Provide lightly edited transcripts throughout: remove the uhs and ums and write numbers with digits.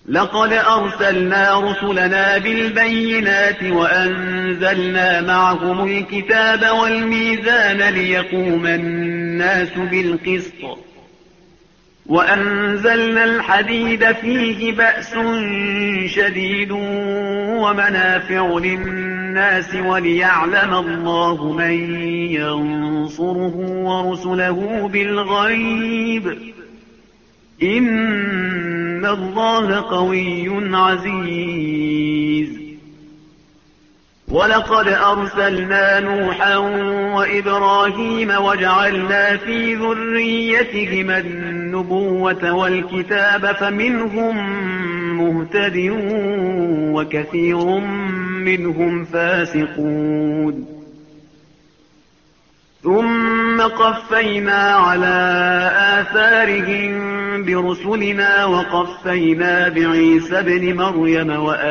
لقد أرسلنا رسلنا بالبينات وأنزلنا معهم الكتاب والميزان ليقوم الناس بالقسط وأنزلنا الحديد فيه بأس شديد ومنافع للناس وليعلم الله من ينصره ورسله بالغيب إن الله قوي عزيز. ولقد أرسلنا نوحا وإبراهيم وجعلنا في ذريتهما النبوة والكتاب فمنهم مهتد وكثير منهم فاسقون. ثم قفينا على آثارهم برسلنا وقفينا بعيسى ابن مريم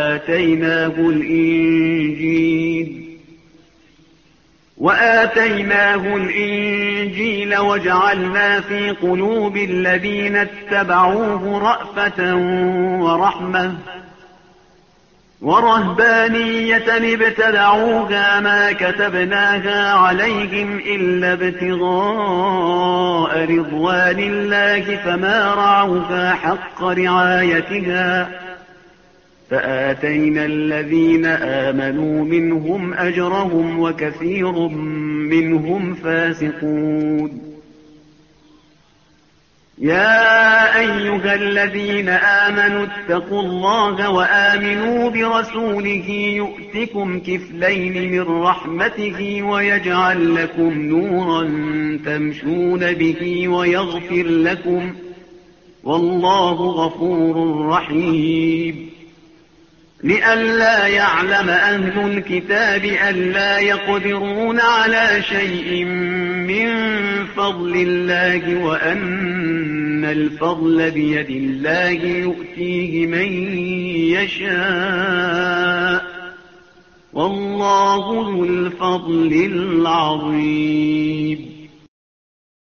وآتيناه الإنجيل وجعلنا في قلوب الذين اتبعوه رأفة ورحمة ورهبانية ابتدعوها ما كتبناها عليهم إلا ابتغاء رضوان الله فما رعوها حق رعايتها فآتينا الذين آمنوا منهم أجرهم وكثير منهم فاسقون. يا أيها الذين آمنوا اتقوا الله وآمنوا برسوله يؤتكم كفلين من رحمته ويجعل لكم نورا تمشون به ويغفر لكم والله غفور رحيم. لئلا يعلم أهل الكتاب ألا يقدرون على شيء من فضل الله وأن الفضل بيد الله يؤتيه من يشاء والله ذو الفضل العظيم.